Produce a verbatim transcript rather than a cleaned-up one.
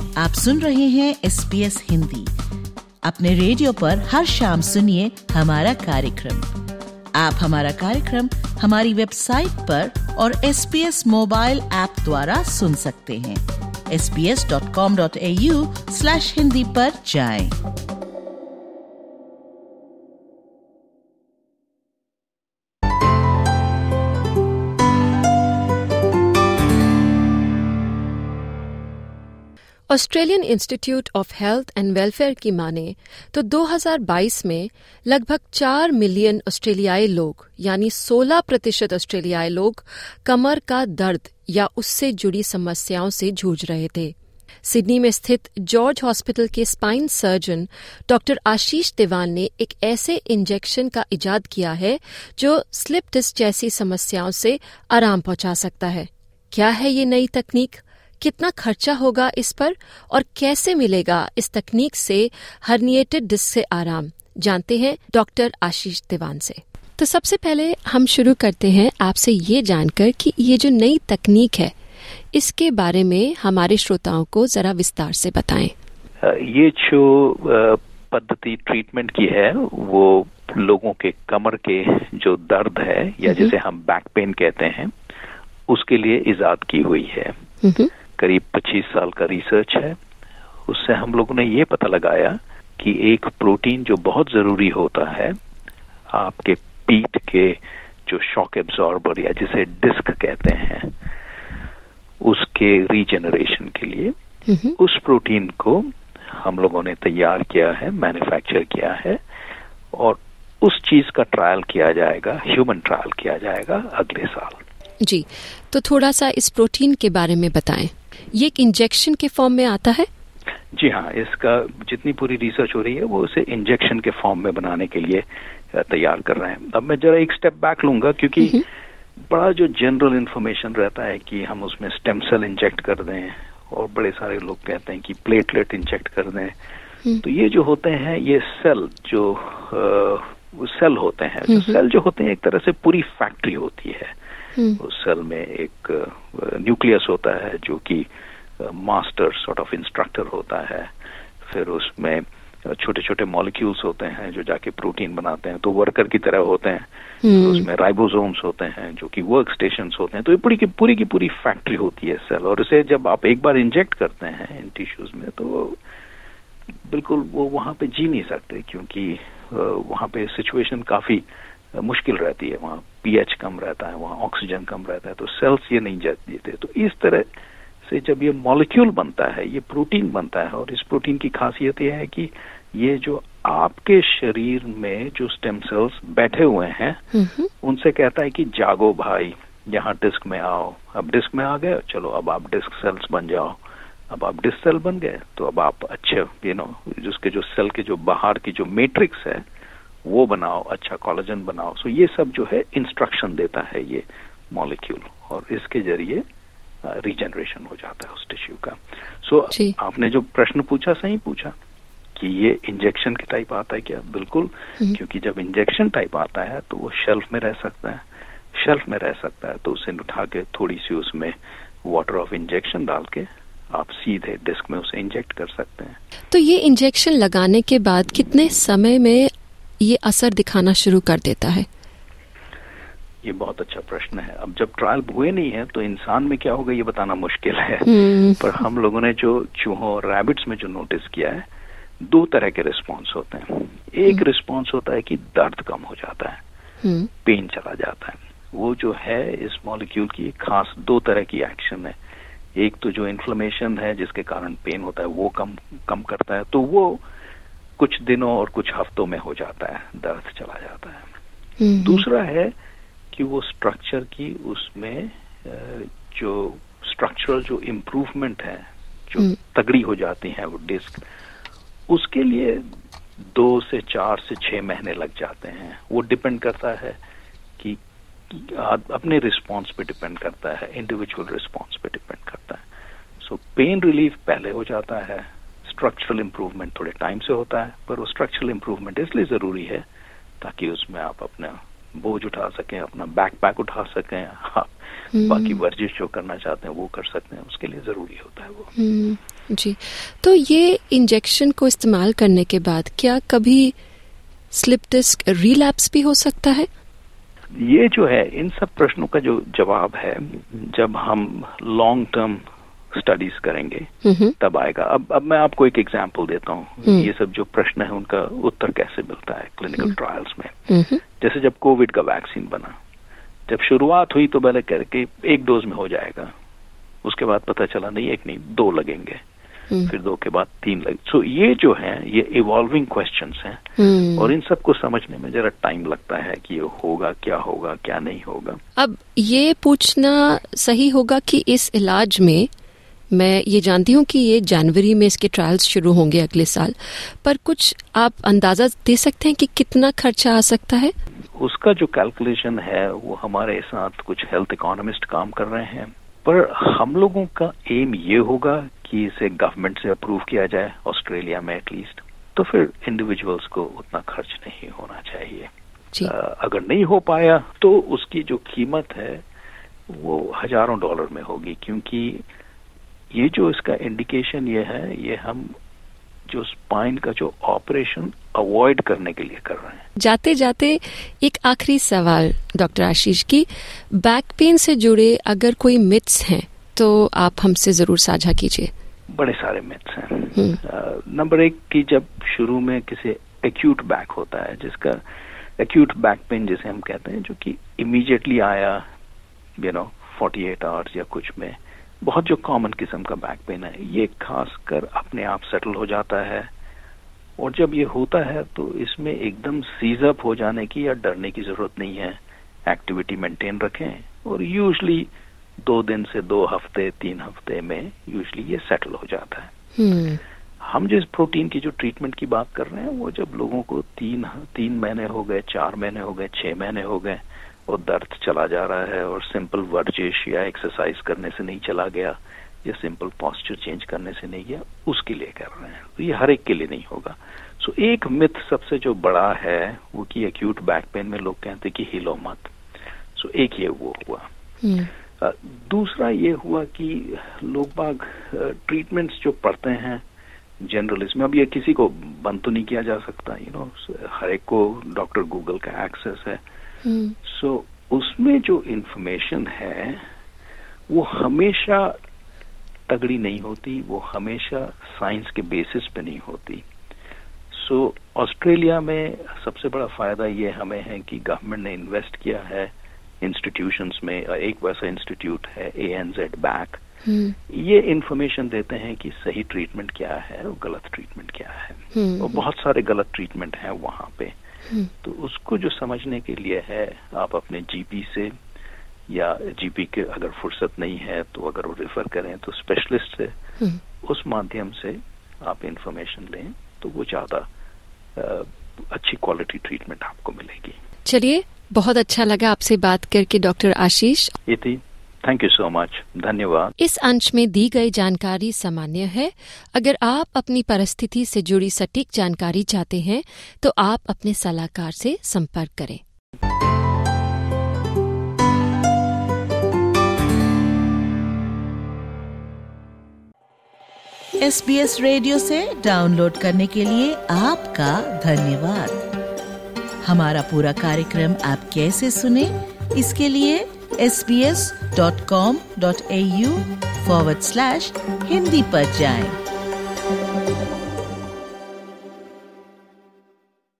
आप सुन रहे हैं एस बी एस हिंदी। अपने रेडियो पर हर शाम सुनिए हमारा कार्यक्रम। आप हमारा कार्यक्रम हमारी वेबसाइट पर और S B S mobile app द्वारा सुन सकते हैं। S B S dot com dot A U slash Hindi पर जाएं। Australian Institute of Health and Welfare की माने तो दो हज़ार बाईस में लगभग चार मिलियन ऑस्ट्रेलियाई लोग यानी सोलह प्रतिशत ऑस्ट्रेलियाई लोग कमर का दर्द या उससे जुड़ी समस्याओं से जूझ रहे थे। सिडनी में स्थित जॉर्ज हॉस्पिटल के spine surgeon doctor Ashish Dewan ने एक ऐसे इंजेक्शन का इजाद किया है जो स्लिप डिस्क जैसी समस्याओं से आराम पहुंचा सकता है। क्या है ये नई तकनीक, कितना खर्चा होगा इस पर और कैसे मिलेगा इस तकनीक से हर्निएटेड डिस्क से आराम, जानते हैं डॉक्टर आशीष देवान से। तो सबसे पहले हम शुरू करते हैं आपसे ये जानकर कि ये जो नई तकनीक है इसके बारे में हमारे श्रोताओं को जरा विस्तार से बताएं। ये जो पद्धति ट्रीटमेंट की है वो लोगों के कमर के जो दर्द है या जिसे हम बैक पेन कहते हैं उसके लिए इजाद की हुई है। करीब पच्चीस साल का रिसर्च है। उससे हम लोगों ने ये पता लगाया कि एक प्रोटीन जो बहुत जरूरी होता है आपके पीठ के जो शॉक एब्जॉर्बर या जिसे डिस्क कहते हैं उसके रीजनरेशन के लिए उस प्रोटीन को हम लोगों ने तैयार किया है, मैन्युफैक्चर किया है और उस चीज का ट्रायल किया जाएगा, ह्यूमन ट्रायल किया जाएगा अगले साल। जी, तो थोड़ा सा इस प्रोटीन के बारे में बताएं। ये एक इंजेक्शन के फॉर्म में आता है? जी हाँ, इसका जितनी पूरी रिसर्च हो रही है वो उसे इंजेक्शन के फॉर्म में बनाने के लिए तैयार कर रहे हैं। अब मैं जरा एक स्टेप बैक लूंगा क्योंकि बड़ा जो जनरल इन्फॉर्मेशन रहता है कि हम उसमें स्टेम सेल इंजेक्ट कर दें और बड़े सारे लोग कहते हैं कि प्लेटलेट इंजेक्ट कर दें। तो ये जो होते हैं ये सेल जो आ, सेल होते हैं जो सेल जो होते हैं एक तरह से पूरी फैक्ट्री होती है। उस सेल में एक न्यूक्लियस होता है जो कि मास्टर सॉर्ट ऑफ इंस्ट्रक्टर होता है। फिर उसमें छोटे छोटे मॉलिक्यूल्स होते हैं जो जाके प्रोटीन बनाते हैं, तो वर्कर की तरह होते हैं। तो उसमें राइबोसोम्स होते हैं जो कि वर्क स्टेशंस होते हैं। तो ये पूरी की पूरी की पूरी फैक्ट्री होती है सेल। और इसे जब आप एक बार इंजेक्ट करते हैं इन टिश्यूज में तो बिल्कुल वो वहां पे जी नहीं सकते क्योंकि वहां पे सिचुएशन काफी मुश्किल रहती है। वहाँ पीएच कम रहता है, वहाँ ऑक्सीजन कम रहता है, तो सेल्स ये नहीं देते। तो इस तरह से जब ये मॉलिक्यूल बनता है, ये प्रोटीन बनता है और इस प्रोटीन की खासियत ये है कि ये जो आपके शरीर में जो स्टेम सेल्स बैठे हुए हैं उनसे कहता है कि जागो भाई, यहाँ डिस्क में आओ। अब डिस्क में आ गए, चलो अब आप डिस्क सेल्स बन जाओ। अब आप डिस्क सेल बन गए तो अब आप अच्छे यू नो जिसके जो सेल के जो बाहर की जो मैट्रिक्स है वो बनाओ, अच्छा कोलेजन बनाओ। सो ये सब जो है इंस्ट्रक्शन देता है ये मॉलिक्यूल और इसके जरिए रीजनरेशन हो जाता है उस टिश्यू का। सो so, आपने जो प्रश्न पूछा सही पूछा कि ये इंजेक्शन के टाइप आता है क्या? बिल्कुल, क्योंकि जब इंजेक्शन टाइप आता है तो वो शेल्फ में रह सकता है। शेल्फ में रह सकता है तो उसे उठा के थोड़ी सी उसमें वाटर ऑफ इंजेक्शन डाल के आप सीधे डिस्क में उसे इंजेक्ट कर सकते हैं। तो ये इंजेक्शन लगाने के बाद कितने समय में ये असर दिखाना शुरू कर देता है? ये बहुत अच्छा प्रश्न है। अब जब ट्रायल हुए नहीं है तो इंसान में क्या होगा ये बताना मुश्किल है। पर हम लोगों ने जो चूहों और रैबिट्स में जो नोटिस किया है दो तरह के रिस्पॉन्स होते हैं। एक रिस्पॉन्स होता है कि दर्द कम हो जाता है, पेन चला जाता है। वो जो है इस मॉलिक्यूल की खास दो तरह की एक्शन है। एक तो जो इन्फ्लेमेशन है जिसके कारण पेन होता है वो कम कम करता है, तो वो कुछ दिनों और कुछ हफ्तों में हो जाता है, दर्द चला जाता है। दूसरा है कि वो स्ट्रक्चर की उसमें जो स्ट्रक्चरल जो इम्प्रूवमेंट है, जो तगड़ी हो जाती है वो डिस्क, उसके लिए दो से चार से छह महीने लग जाते हैं। वो डिपेंड करता है कि अपने रिस्पॉन्स पे डिपेंड करता है, इंडिविजुअल रिस्पॉन्स पे डिपेंड करता है। सो पेन रिलीफ पहले हो जाता है, स्ट्रक्चरल इम्प्रूवमेंट थोड़े टाइम से होता है, पर वो स्ट्रक्चरल इम्प्रूवमेंट इसलिए जरूरी है ताकि उसमें आप अपना बोझ उठा सकें, अपना बैकपैक उठा सकें, आप बाकी वर्जिश जो करना चाहते हैं वो कर सकते हैं, उसके लिए जरूरी होता है वो। जी, तो ये इंजेक्शन को इस्तेमाल करने के बाद क्या कभी स्लिप डिस्क रिलैप्स भी हो सकता है? ये जो है, इन सब प्रश्नों का जो जवाब है जब हम लॉन्ग टर्म स्टडीज करेंगे तब आएगा। अब अब मैं आपको एक एग्जांपल देता हूँ, ये सब जो प्रश्न है उनका उत्तर कैसे मिलता है क्लिनिकल ट्रायल्स में। जैसे जब कोविड का वैक्सीन बना, जब शुरुआत हुई तो पहले करके एक डोज में हो जाएगा, उसके बाद पता चला नहीं एक नहीं दो लगेंगे, फिर दो के बाद तीन लगे। सो so, ये जो है ये इवॉल्विंग क्वेश्चंस हैं और इन सब को समझने में जरा टाइम लगता है कि ये होगा क्या होगा क्या नहीं होगा। अब ये पूछना सही होगा कि इस इलाज में, मैं ये जानती हूँ कि ये जनवरी में इसके ट्रायल्स शुरू होंगे अगले साल, पर कुछ आप अंदाजा दे सकते हैं कि कितना खर्चा आ सकता है? उसका जो कैलकुलेशन है वो हमारे साथ कुछ हेल्थ इकोनॉमिस्ट काम कर रहे हैं, पर हम लोगों का एम ये होगा कि इसे गवर्नमेंट से अप्रूव किया जाए ऑस्ट्रेलिया में एटलीस्ट, तो फिर इंडिविजुअल्स को उतना खर्च नहीं होना चाहिए। आ, अगर नहीं हो पाया तो उसकी जो कीमत है वो हजारों डॉलर में होगी, क्योंकि ये जो इसका इंडिकेशन ये है, ये हम जो स्पाइन का जो ऑपरेशन अवॉइड करने के लिए कर रहे हैं। जाते जाते एक आखिरी सवाल डॉक्टर आशीष की, बैक पेन से जुड़े अगर कोई मिथ्स हैं तो आप हमसे जरूर साझा कीजिए। बड़े सारे मिथ्स हैं। नंबर एक कि जब शुरू में किसी एक्यूट बैक होता है, जिसका एक्यूट बैक पेन जिसे हम कहते हैं, जो कि इमीडिएटली आया यू नो अड़तालीस आवर्स या कुछ में, बहुत जो कॉमन किस्म का बैक पेन है, ये खासकर अपने आप सेटल हो जाता है। और जब ये होता है तो इसमें एकदम सीज अप हो जाने की या डरने की जरूरत नहीं है। एक्टिविटी मेंटेन रखें और यूजुअली दो दिन से दो हफ्ते तीन हफ्ते में यूजुअली ये सेटल हो जाता है। hmm. हम जिस प्रोटीन की जो ट्रीटमेंट की बात कर रहे हैं वो जब लोगों को तीन तीन महीने हो गए, चार महीने हो गए, छह महीने हो गए और दर्द चला जा रहा है और सिंपल वर्जिश या एक्सरसाइज करने से नहीं चला गया या सिंपल पोस्चर चेंज करने से नहीं गया, उसके लिए कर रहे हैं। तो ये हर एक के लिए नहीं होगा। सो so, एक मिथ सबसे जो बड़ा है वो कि एक्यूट बैक पेन में लोग कहते हैं कि हिलो मत। सो so, एक ये वो हुआ। hmm. uh, दूसरा ये हुआ कि लोग बाग ट्रीटमेंट्स जो पढ़ते हैं जनरल, इसमें अब ये किसी को बंद तो नहीं किया जा सकता, यू नो हर एक को डॉक्टर गूगल का एक्सेस है। सो hmm. so, उसमें जो इंफॉर्मेशन है वो हमेशा तगड़ी नहीं होती, वो हमेशा साइंस के बेसिस पे नहीं होती। सो so, ऑस्ट्रेलिया में सबसे बड़ा फायदा ये हमें है कि गवर्नमेंट ने इन्वेस्ट किया है इंस्टीट्यूशंस में। एक वैसा इंस्टीट्यूट है A N Z back, hmm. ये इंफॉर्मेशन देते हैं कि सही ट्रीटमेंट क्या है और गलत ट्रीटमेंट क्या है। hmm. और बहुत सारे गलत ट्रीटमेंट हैं वहाँ पे। hmm. तो उसको जो समझने के लिए है, आप अपने जीपी से या जीपी के अगर फुर्सत नहीं है तो अगर वो रेफर करें तो स्पेशलिस्ट से, hmm. उस माध्यम से आप इंफॉर्मेशन लें तो वो ज्यादा अच्छी क्वालिटी ट्रीटमेंट आपको मिलेगी। चलिए, बहुत अच्छा लगा आपसे बात करके डॉक्टर आशीष। ये थी, थैंक यू सो मच, धन्यवाद। इस अंश में दी गई जानकारी सामान्य है। अगर आप अपनी परिस्थिति से जुड़ी सटीक जानकारी चाहते हैं तो आप अपने सलाहकार से संपर्क करें। एस बी एस रेडियो से डाउनलोड करने के लिए आपका धन्यवाद। हमारा पूरा कार्यक्रम आप कैसे सुने, इसके लिए S B S dot com dot A U forward slash Hindi पर जाएं।